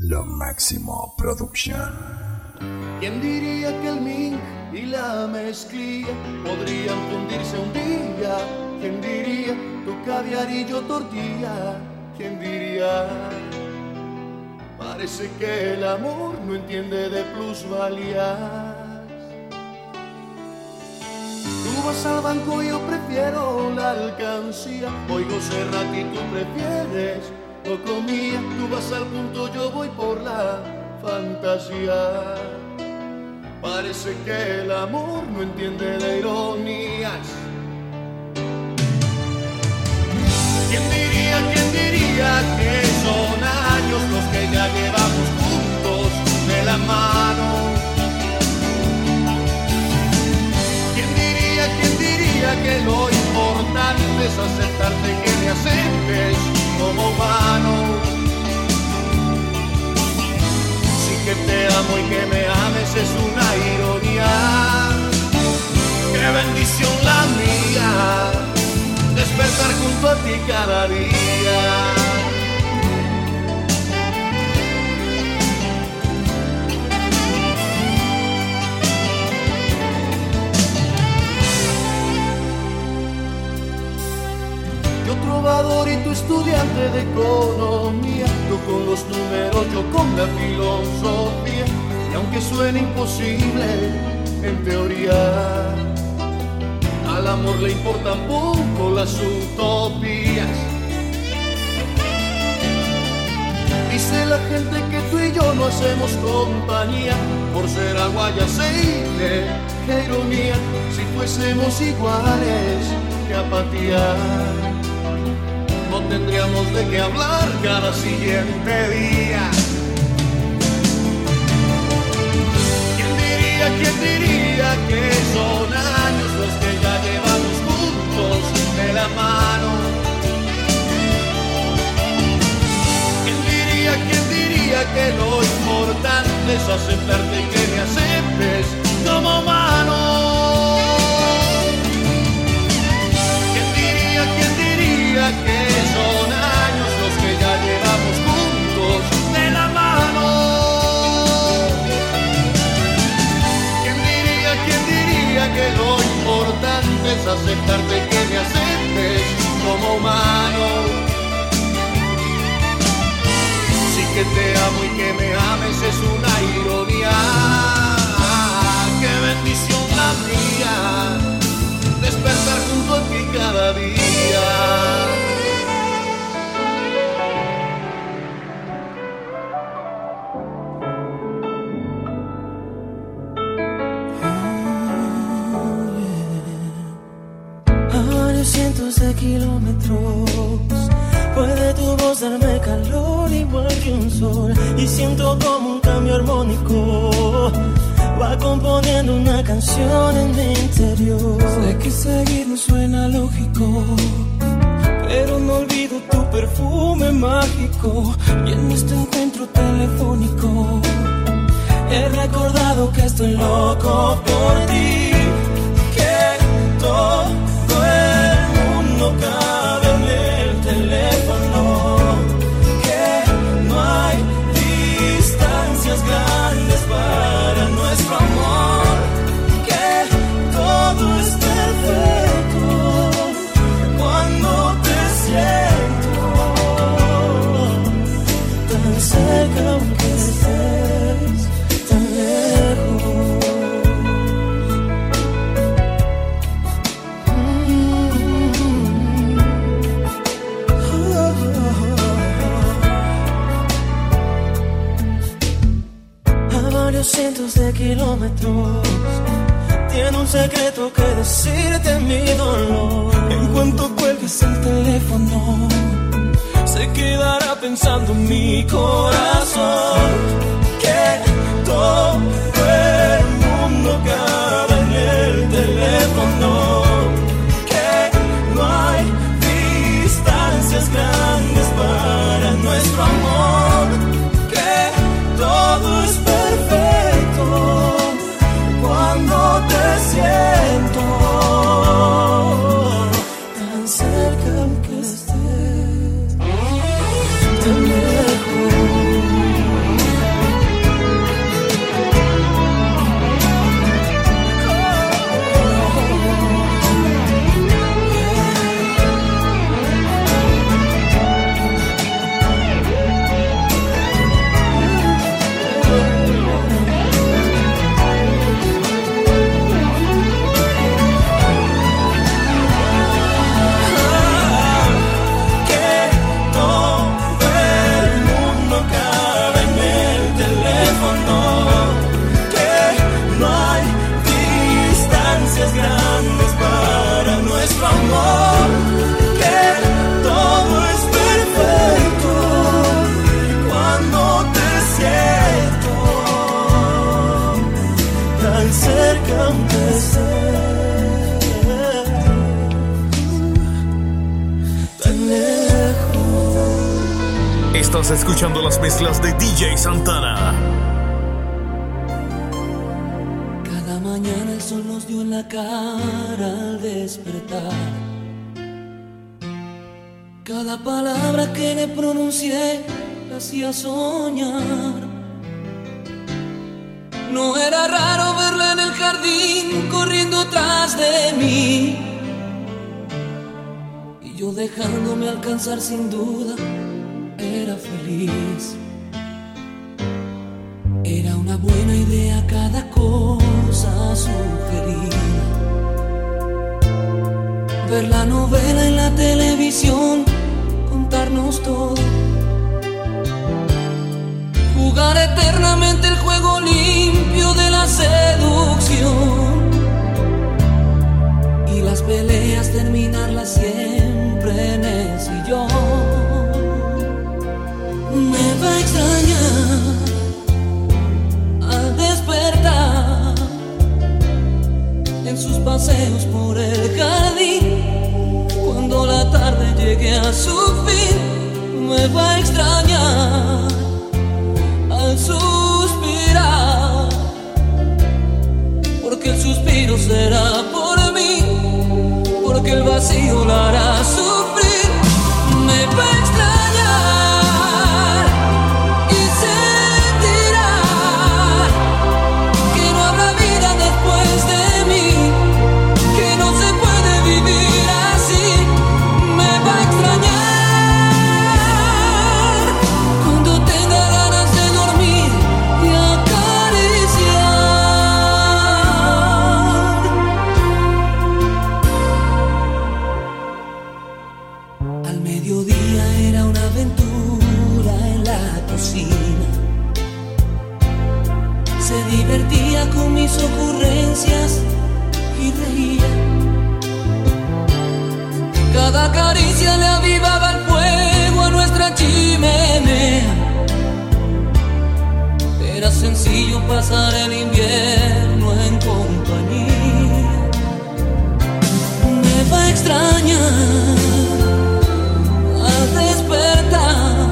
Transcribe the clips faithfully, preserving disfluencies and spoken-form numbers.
Lo Máximo Production. ¿Quién diría que el mink y la mezclilla podrían fundirse un día? ¿Quién diría tu caviar y yo tortilla? ¿Quién diría? Parece que el amor no entiende de plusvalías. Tú vas al banco y yo prefiero la alcancía. Oigo Serrat y tú prefieres poco mía. Tú vas al punto, yo voy por la fantasía. Parece que el amor no entiende de ironías. ¿Quién diría, quién diría que son años los que ya llevamos juntos de la mano? ¿Quién diría, quién diría que lo importante es aceptarte, que me aceptes como humano? Sí que te amo y que me ames es una ironía. ¡Qué bendición la mía! Despertar junto a ti cada día. Yo trovador y tú estudiante de economía, tú con los números, yo con la filosofía. Y aunque suene imposible en teoría, al amor le importan poco las utopías. Dice la gente que tú y yo no hacemos compañía por ser agua y aceite. Qué ironía, si fuésemos iguales, qué apatía. No tendríamos de qué hablar cada siguiente día. ¿Quién diría, quién diría que son años los que ya llevamos juntos de la mano? ¿Quién diría, quién diría que lo importante es aceptarte y que me aceptes como humano? ¿Quién diría, quién diría que son años los que ya llevamos juntos de la mano? ¿Quién diría, quién diría que lo importante es aceptarte, que me aceptes como humano? Sí que te amo y que me ames es una ironía. ¡Qué bendición la mía! Despertar junto a ti cada día. Cientos de kilómetros puede tu voz darme calor igual que un sol, y siento como un cambio armónico va componiendo una canción en mi interior. Sé que seguir no suena lógico, pero no olvido tu perfume mágico, y en este encuentro telefónico he recordado que estoy loco por ti, que todo no cabe en el teléfono, que no hay distancias grandes para nuestro amor, que todo es perfecto cuando te siento tan cerca aunque estés tan lejos. Cientos de kilómetros tiene un secreto que decirte mi dolor. En cuanto cuelgues el teléfono, se quedará pensando mi corazón, que todo el mundo cabe en el teléfono, que no hay distancias grandes para nuestro amor, que todo es perfecto cuando te siento tan cerca aunque estés tan lejos. Estás escuchando las mezclas de D J Santana. Cada mañana el sol nos dio en la cara al despertar. Cada palabra que le pronuncié la hacía soñar. No era raro verla en el jardín corriendo tras de mí, y yo dejándome alcanzar sin duda era feliz. Era una buena idea cada cosa sugerida. Ver la novela en la televisión, contarnos todo, jugar eternamente el juego limpio de la seducción, y las peleas terminarlas siempre en el sillón. Me va a extrañar al despertar en sus paseos por el jardín, cuando la tarde llegue a su fin. Me va a extrañar al suspirar, porque el suspiro será por mí, porque el vacío la hará sufrir. Me va a extrañar y sentirá que no habrá vida después de mí, que no se puede vivir así. Me va a extrañar cuando tenga ganas de dormir y acariciar. Al mediodía era una aventura en la cocina. Se divertía con mis ocurrencias y reía. Cada caricia le avivaba el fuego a nuestra chimenea. Era sencillo pasar el invierno en compañía. Me va a extrañar al despertar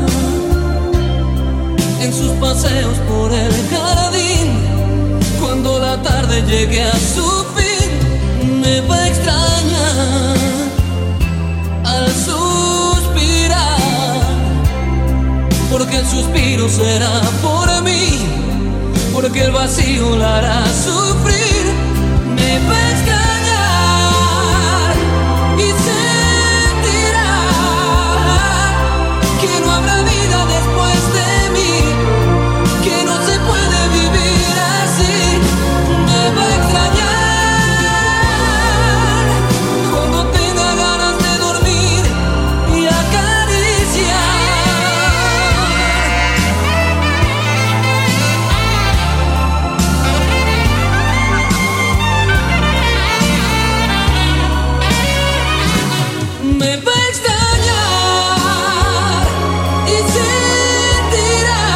en sus paseos por el jardín, cuando la tarde llegue a su fin. Me va a extrañar al suspirar, porque el suspiro será por mí, porque el vacío la hará sufrir. Me va a extrañar y sentirá que no habrá vida después de mí, que no se puede vivir así. Me va a extrañar cuando tenga ganas de dormir y acariciar. Me va a extrañar y sentirá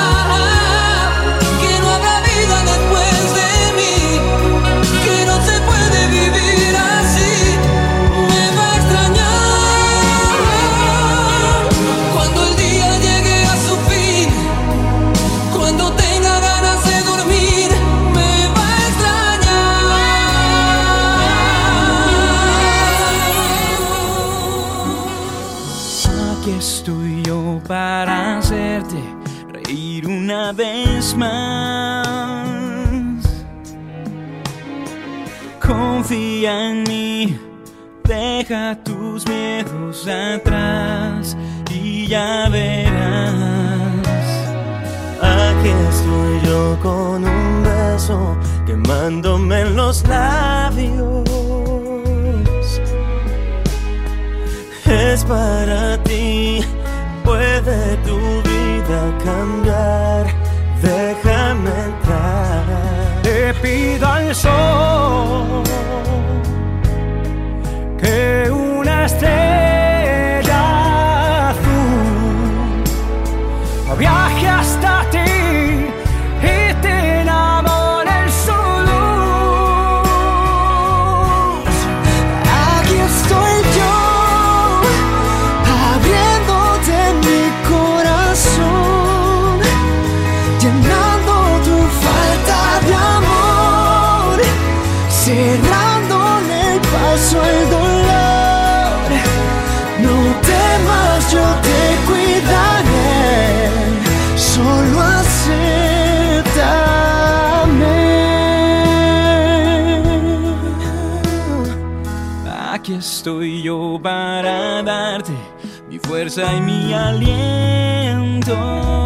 que no habrá vida después de mí, que no se puede vivir así. Me va a extrañar cuando el día llegue a su fin, cuando tenga ganas de dormir. Me va a extrañar. Aquí estoy yo para hacerte reír una vez más. Confía en mí, deja tus miedos atrás y ya verás. Aquí estoy yo con un beso quemándome en los labios. Es para ti, puede tu vida cambiar. Déjame entrar. Le pido al sol que una estrella azul viaje hasta ti y te enamore en su luz. Aquí estoy yo, abriéndote mi corazón. aquí estoy yo para darte mi fuerza y mi aliento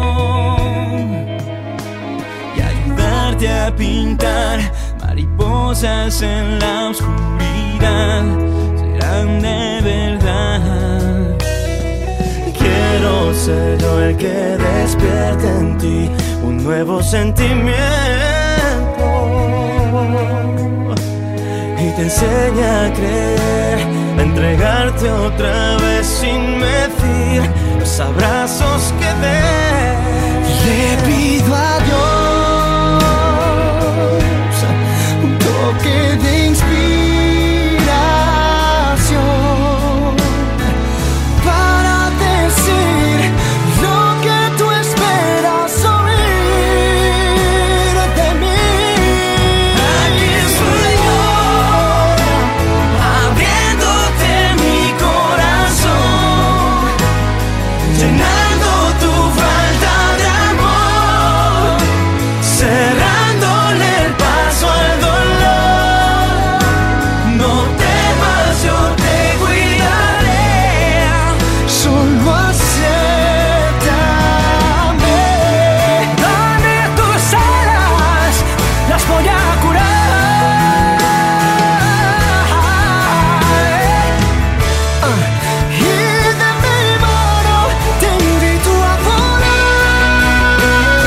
y ayudarte a pintar mariposas en la oscuridad. Serán de verdad. Quiero ser yo el que despierte en ti un nuevo sentimiento y te enseña a creer, a entregarte otra vez sin medir los abrazos que des. Le pido a Dios un toque de inspiración para decir lo que tú esperas oír de mí. Aquí estoy yo, abriéndote mi corazón, llenando tu falta de amor, cerrándole el paso al dolor. No temas, yo te cuidaré. Solo acéptame. Dame tus alas, las voy a curar. Y de mi mano te invito a volar.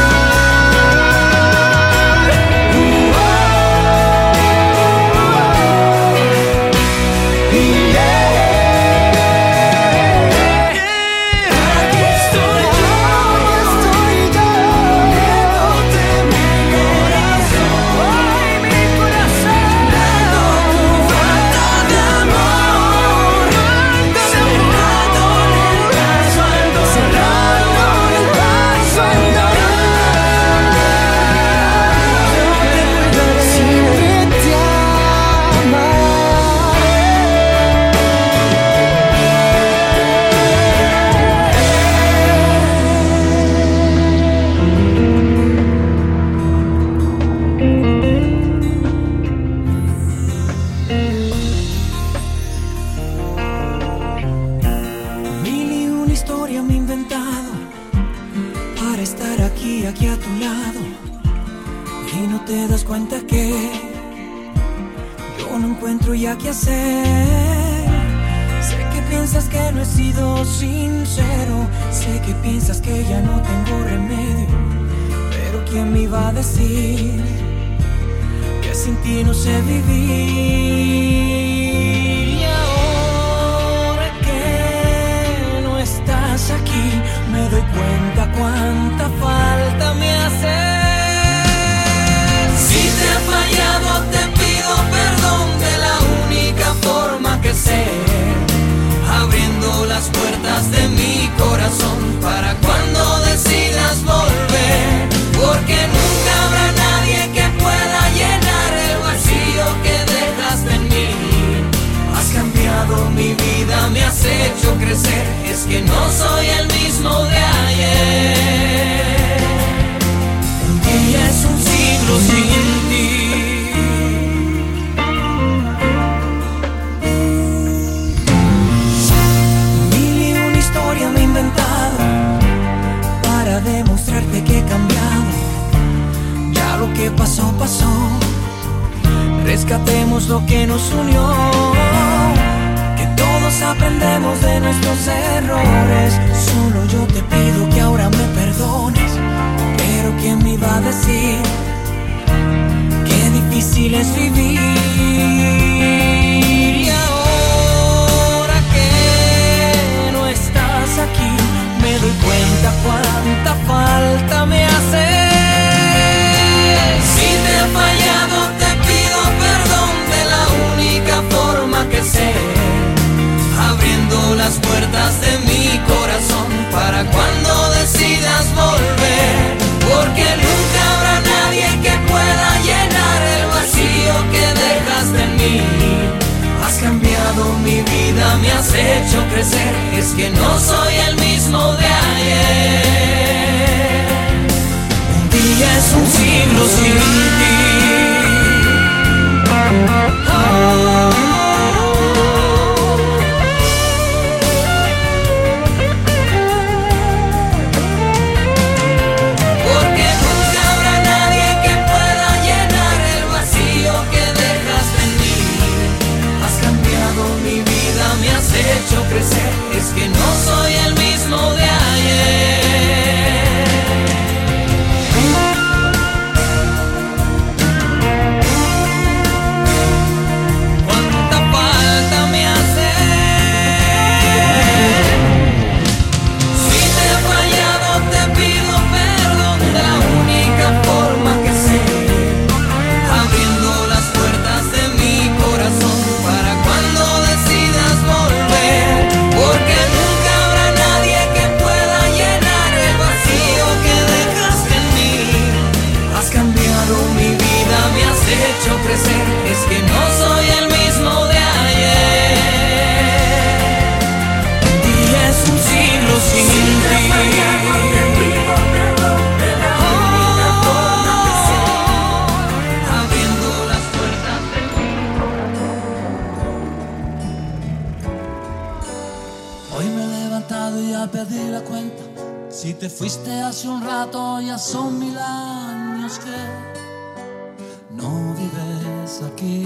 Aquí estoy yo, Estoy yo, abriéndote mi corazón, Ay, mi corazón. dando tu falta de amor, cerrándole el paso al dolor. el paso al dolor. Siempre te Mil y una historia me he inventado para estar aquí, aquí a tu lado. Y no te das cuenta que yo no encuentro ya qué hacer. Sé que piensas que no he sido sincero, sé que piensas que ya no tengo remedio, pero ¿quién me iba a decir que sin ti no sé vivir? Y ahora que no estás aquí, me doy cuenta cuánta falta me hace. Si te he fallado, te pido perdón de la única forma que sé, abriendo las puertas de mi corazón para cuando decidas volver, porque nunca habrá nadie que pueda llenar el vacío que dejaste en mí. Has cambiado mi vida, me has hecho crecer, es que no soy el mismo de ayer. Un día es un siglo sin ti. Mil y una historia me he inventado para demostrarte que he cambiado. Ya lo que pasó, pasó. Rescatemos lo que nos unió, que todos aprendemos de nuestros errores. Solo yo te pido que ahora me perdones, pero ¿quién me iba a decir qué difícil es vivir? Y ahora que no estás aquí, me doy cuenta cuánta falta me hace. Si te he fallado, te pido perdón de la única forma que sé, abriendo las puertas de mi corazón para cuando decidas volver, porque nunca habrá nadie que pueda llenar el vacío que dejaste en mí. Has cambiado mi vida, me has hecho crecer, es que no soy el mismo de ayer. Un día es un siglo sin ti. Oh, oh, oh. son mil años que no vives aquí.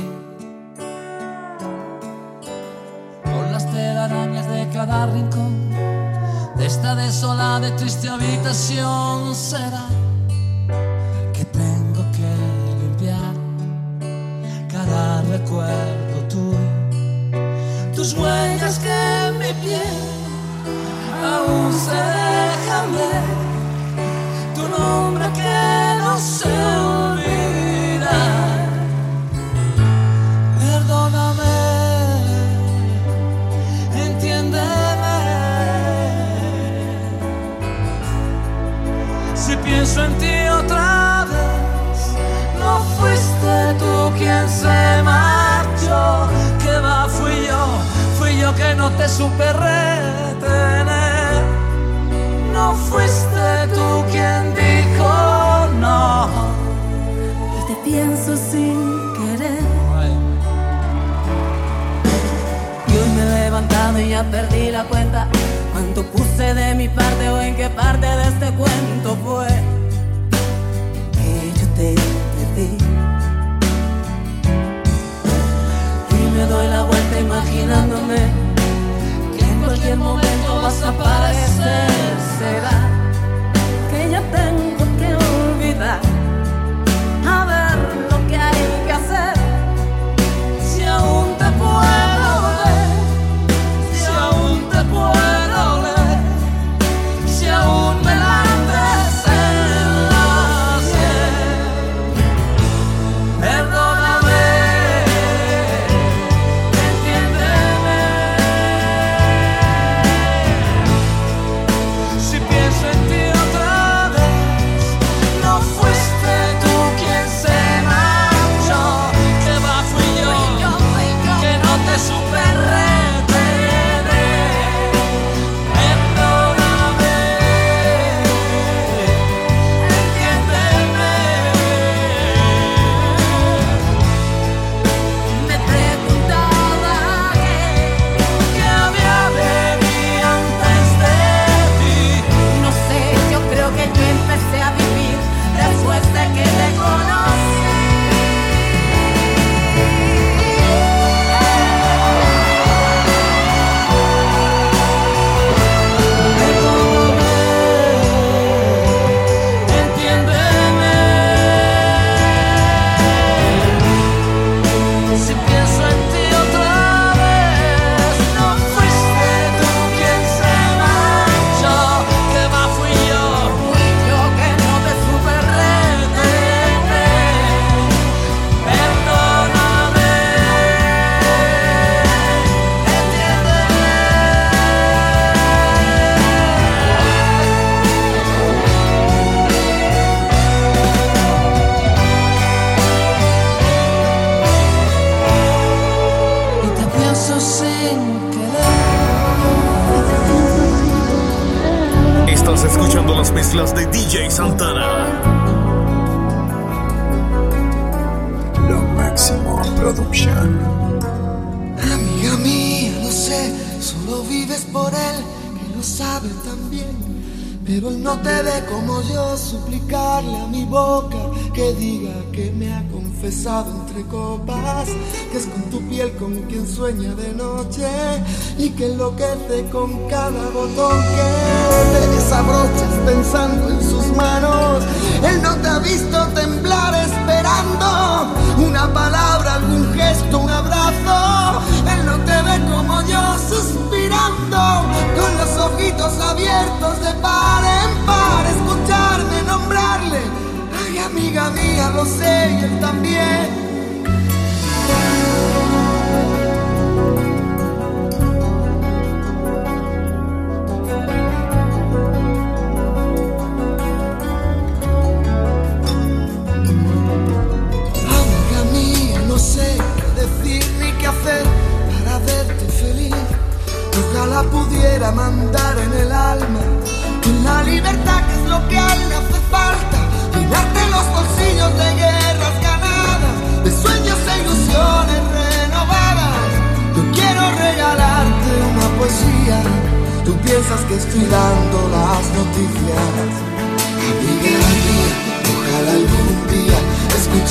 Con las telarañas de cada rincón de esta desolada y triste habitación, será que tengo que limpiar cada recuerdo tuyo, tus huellas que en mi piel aún se dejan ver, tu nombre que no se olvida. Perdóname, entiéndeme. Si pienso en ti otra vez, no fuiste tú quien se marchó. Que va, fui yo, fui yo que no te supe retener. No fuiste tú quien dijo no. Y te pienso sin querer. Y hoy me he levantado y ya perdí la cuenta. Cuánto puse de mi parte o en qué parte de este cuento fue que yo te perdí. Y me doy la vuelta imaginándome que en cualquier momento vas a aparecer. Será que ya tengo que olvidar, a ver lo que hay que hacer. Si aún te puedo ver, si aún te puedo leer, si aún me lates en la sien. Perdóname, entiéndeme. Si pienso en ti otra vez, no fuiste tú quien se marchó. Que va, fui yo, que no te supe retener. Perdóname, entiéndeme. Me preguntaba qué había de mí antes de ti. No sé, yo creo que yo empecé a vivir después de que te conocí. Entiéndeme. Si pienso en ti otra vez, no fuiste tú quien se marchó. Que va, fui yo, fui yo que no te supe retener. Perdóname, entiéndeme. Y te pienso sin querer. Estás escuchando las mezclas de D J Santana. Lo Máximo Production. Amiga mía, lo sé, solo vives por él, que lo sabe también. Pero él no te ve como yo, suplicarle a mi boca que diga que me ha confesado entre copas, que es con tu piel con quien sueña de noche y que enloquece con cada botón que te desabrochas pensando en sus manos. Él no te ha visto temblar esperando una palabra, algún gesto, un abrazo. Él no te ve como yo suspirando con los ojitos abiertos de par en par, escucharme nombrarle. Ay, amiga mía, lo sé y él también. Amiga mía, no sé qué decir ni qué hacer para verte feliz. Ojalá pudiera mandar en el alma la libertad, que es lo que a él le hace falta, llenarte los bolsillos de guerras ganadas, de sueños e ilusiones renovadas. Yo quiero regalarte una poesía, tú piensas que estoy dando las noticias. Amiga,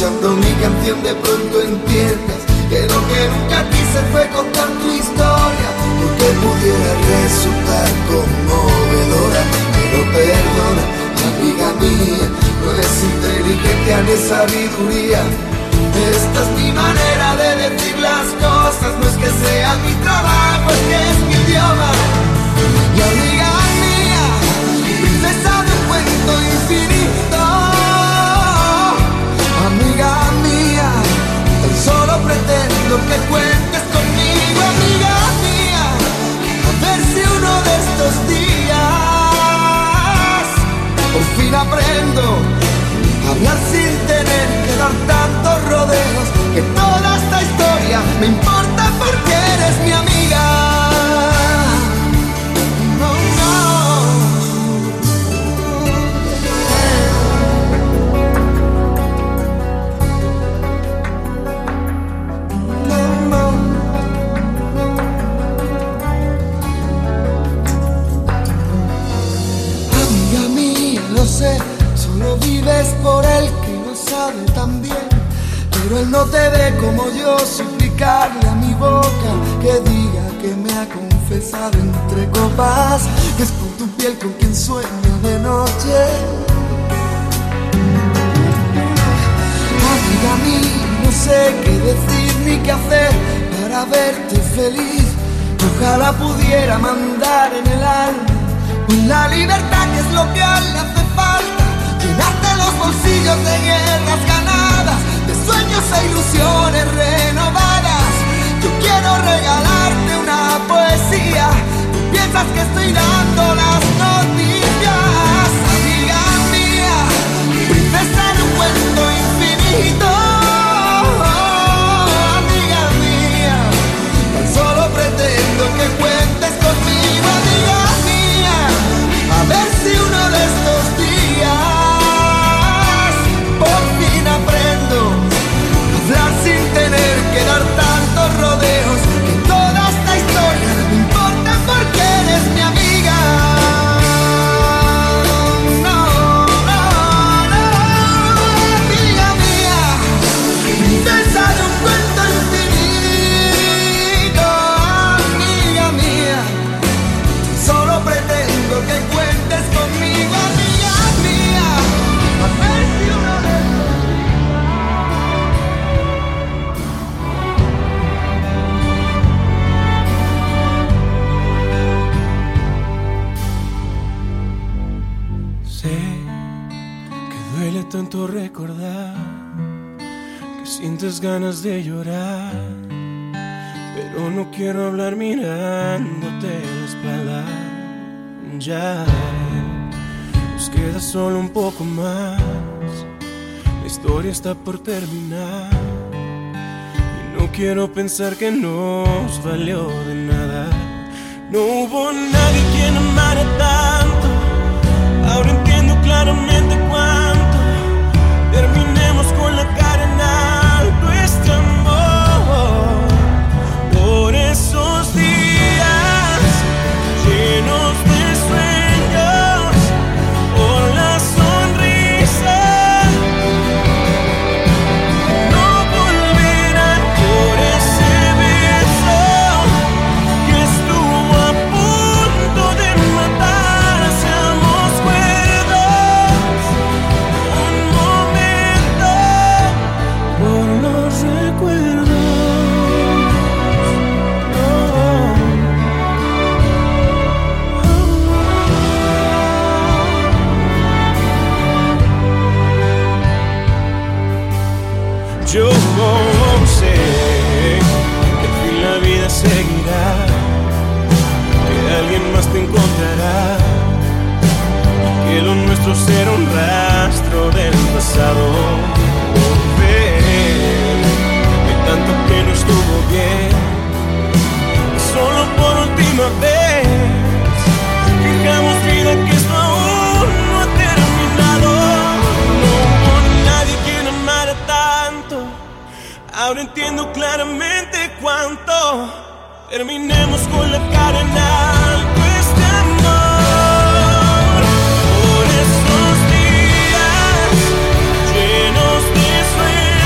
escuchando mi canción de pronto entiendas que lo que nunca quise fue contar tu historia, porque pudiera resultar conmovedora. Pero perdona, amiga mía, no es inteligencia ni sabiduría. Esta es mi manera de decir las cosas, no es que sea mi trabajo, es que es mi idioma. Y amiga mía, princesa de un cuento infinito, amiga mía, tan solo pretendo que cuentes conmigo, amiga mía, a ver si uno de estos días por fin aprendo a hablar sin tener que dar tantos rodeos, que toda esta historia me importa porque eres mi amiga. No, no. No, no. Amiga mía, lo sé, solo vives por él que lo sabe tan bien. Pero él no te ve como yo, suplicarle a mi boca que diga que me ha confesado entre copas, que es por tu piel con quien sueño de noche. Amiga mía, no sé qué decir ni qué hacer para verte feliz. Ojalá pudiera mandar en el alma con la libertad que es lo que a él le hace falta, llenarte los bolsillos de guerras ganadas, de sueños e ilusiones renovadas. Yo quiero regalarte una poesía, tú piensas que estoy dando las noticias. Amiga mía, princesa de un cuento infinito, amiga mía, tan solo pretendo que cuentes conmigo, amiga mía, a ver si uno de estos días por fin aprendo a hablar sin tener que dar tantos rodeos, que toda esta historia me importa porque eres mi amiga. No, no, no, amiga mía, princesa de un cuento infinito, amiga mía, solo pretendo que cuentes conmigo, amiga mía, a ver si uno de Sé que duele tanto recordar, que sientes ganas de llorar, pero no quiero hablar mirándote la espalda. Ya nos queda solo un poco más, la historia está por terminar y no quiero pensar que nos valió de nada. No hubo nadie quien amara tanto, ahora entiendo claramente cuánto. Terminemos con la cara en alto este amor, por esos días llenos de sueños, por la sonrisa, no volverán por ese beso que estuvo a punto de matar. Seamos cuerdos un momento por los recuerdos. Yo sé que al fin la vida seguirá, que alguien más te encontrará, y que lo nuestro será un rastro del pasado. Ven, de tanto que no estuvo bien, y solo por última vez fijamos vida que esto aún no ha terminado. No hubo nadie quien amara tanto, ahora entiendo claramente cuánto. Terminemos con la cara en alto este amor, por esos días llenos de sueños.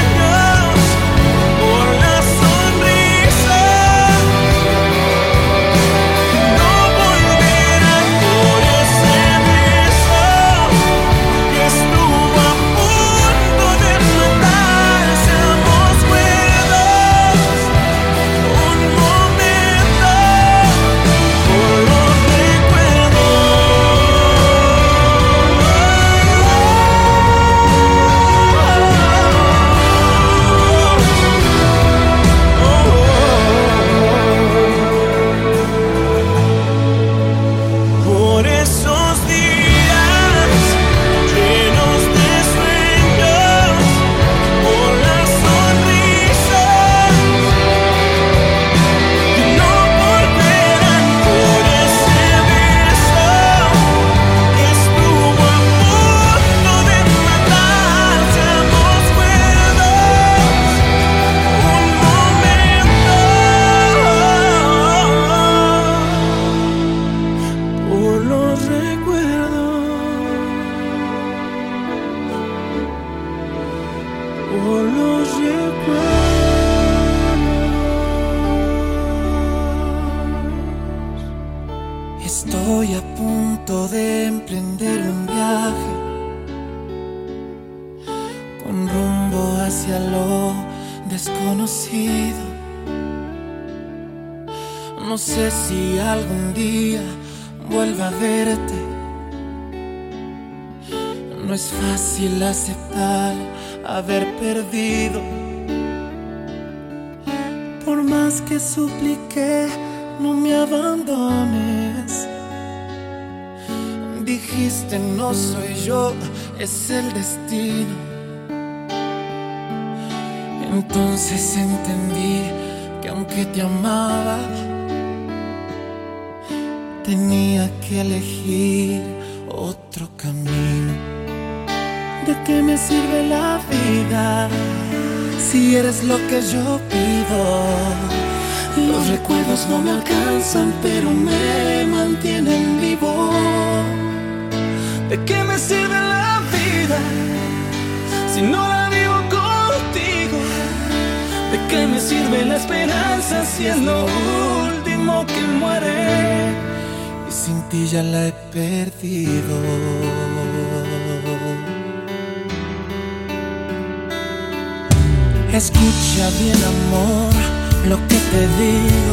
por los recuerdos. Estoy a punto de emprender un viaje con rumbo hacia lo desconocido. No sé si algún día vuelva a verte. No es fácil aceptar haber perdido. Por más que supliqué, no me abandones. Dijiste no soy yo, es el destino. Entonces entendí que aunque te amaba, tenía que elegir otro camino. ¿De qué me sirve la vida si eres lo que yo pido? Los recuerdos no me alcanzan, pero me mantienen vivo. ¿De qué me sirve la vida si no la vivo contigo? ¿De qué me sirve la esperanza si es lo último que muere? Y sin ti ya la he perdido. Escucha bien, amor, lo que te digo,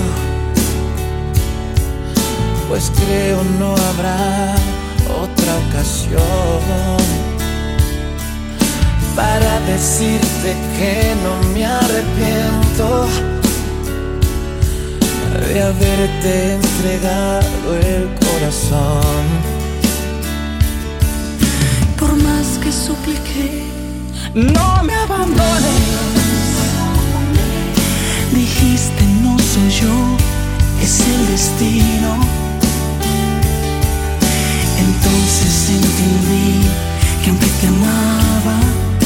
pues creo no habrá otra ocasión para decirte que no me arrepiento de haberte entregado el corazón. Por más que supliqué, no me abandones. Dijiste no soy yo, es el destino. Entonces entendí que aunque te amaba,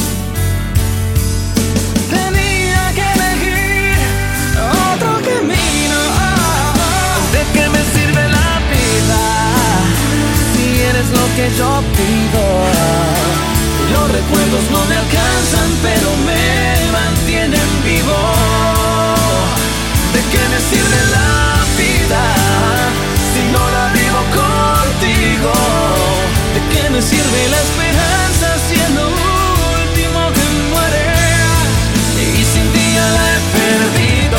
tenía que elegir otro camino. ¿De qué me sirve la vida si eres lo que yo pido? Los recuerdos no me alcanzan, pero me mantienen vivo. ¿De qué me sirve la vida si no la vivo contigo? ¿De qué me sirve la esperanza si es lo último que muere? Y sin ti ya la he perdido.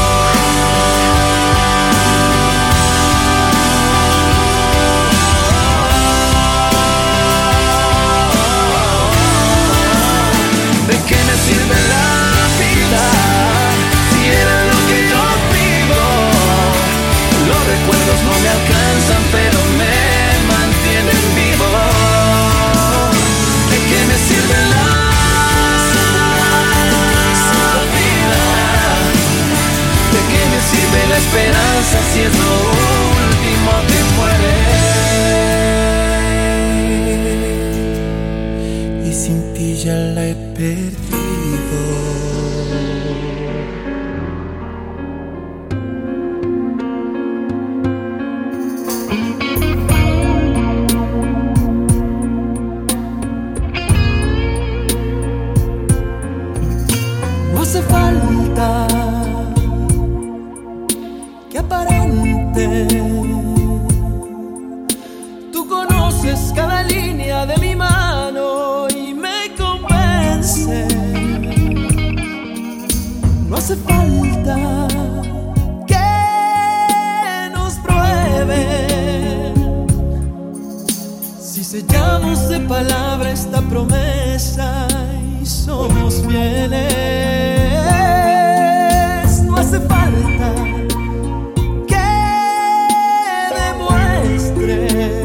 ¿De qué me sirve la vida si era lo que yo pido? Los recuerdos no me alcanzan, pero me mantienen vivo. ¿De qué me sirve la vida? ¿De qué me sirve la esperanza si es lo último que muere? Y sin ti ya la he perdido. No hace falta que aparente. Tú conoces cada línea de mi mano y me convence. No hace falta que nos prueben. Si sellamos de palabra esta promesa y somos fieles, no hace falta que demuestre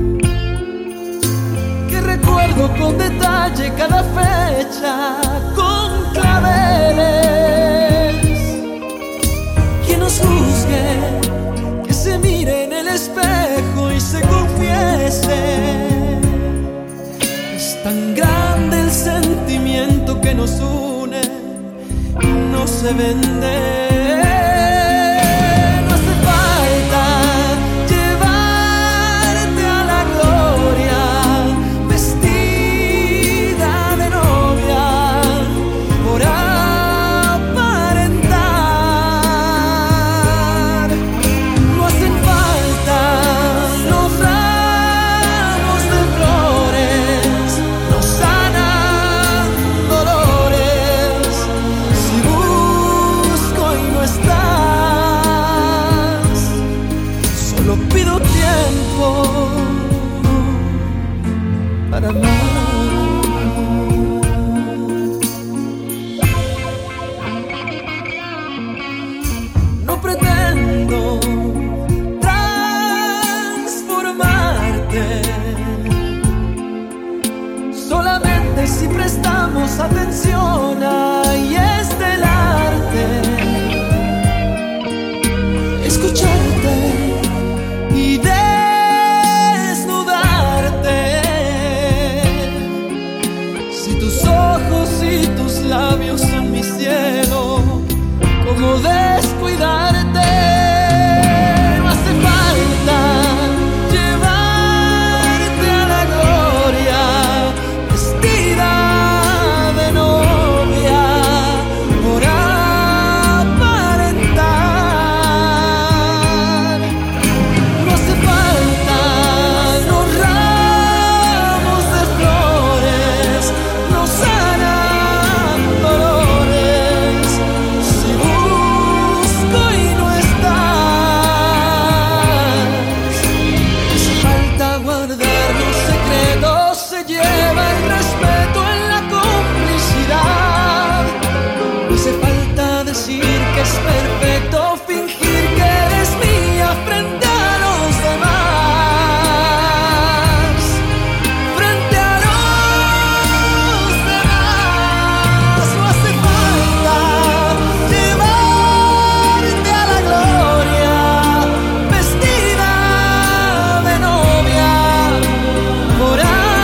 que recuerdo con detalle cada fecha con claveles. Quien nos juzgue, que se mire en el espejo y se confiese. Es tan grande el sentimiento que nos une, no se vende. No hace falta llevarte a la gloria vestida de novia labios son mi cielo. ¿Cómo descuidarte? No hace falta llevarte a la gloria vestida de novia por aparentar. No hace falta los ramos de flores, no sanan dolores. Si busco y no estás, hace falta guardar los secretos, se lleva el respeto en la complicidad. No hace falta decir que es perfecto, fingir que eres mía frente a los demás. Frente a los demás. No hace falta llevarte a la gloria vestida de novia por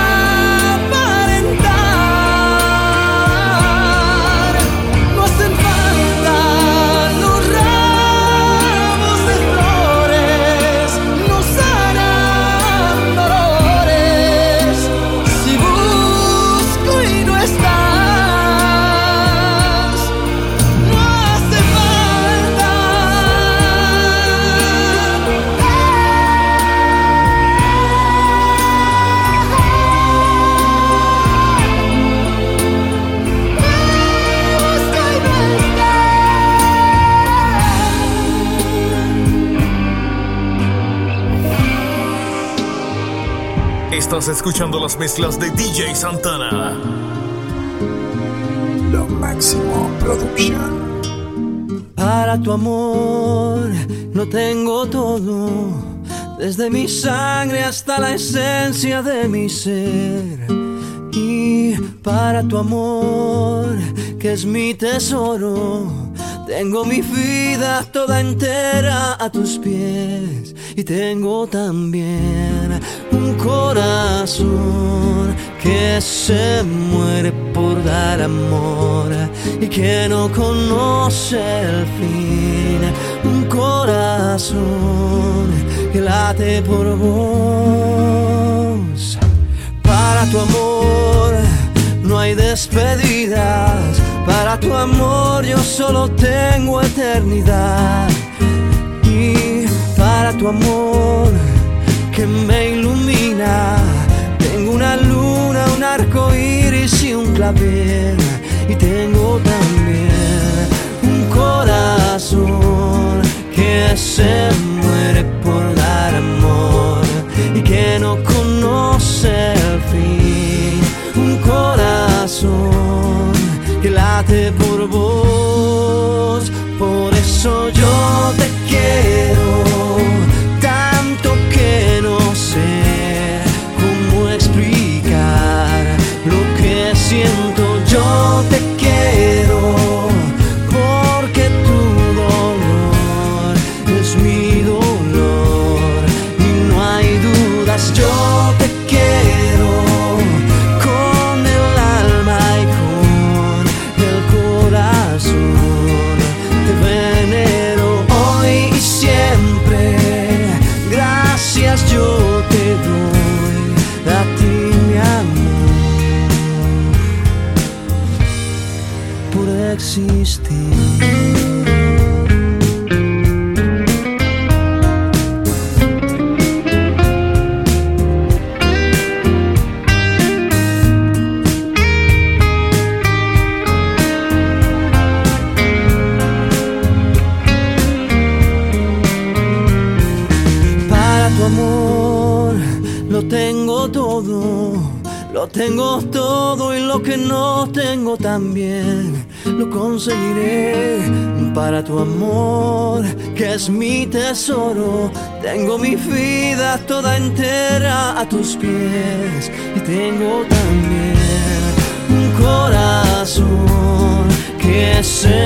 aparentar. No hacen falta los ramos de flores, no sanan dolores. Si busco y no estás, no hace falta. Estás escuchando las mezclas de D J Santana. Lo Máximo Production. Para tu amor no tengo todo, desde mi sangre hasta la esencia de mi ser. Y para tu amor, que es mi tesoro, tengo mi vida toda entera a tus pies. Y tengo también un corazón que se muere por dar amor y que no conoce el fin. Un corazón que late por vos. Para tu amor no hay despedidas. Para tu amor yo solo tengo eternidad. Y para tu amor que me ilumina, tengo una luna, un arco iris y un clavel. Y tengo también un corazón que se muere por dar amor y que no conoce el fin. Un corazón que late por vos. Por eso yo te quiero tanto que no sé cómo explicar lo que siento. Yo te quiero porque tu dolor es mi dolor y no hay dudas. Yo te quiero con el alma y con el corazón. Te venero hoy y siempre. Gracias yo te doy a ti, mi amor, por existir. Lo tengo todo, lo tengo todo y lo que no tengo también lo conseguiré. Para tu amor, que es mi tesoro, tengo mi vida toda entera a tus pies. Y tengo también un corazón que se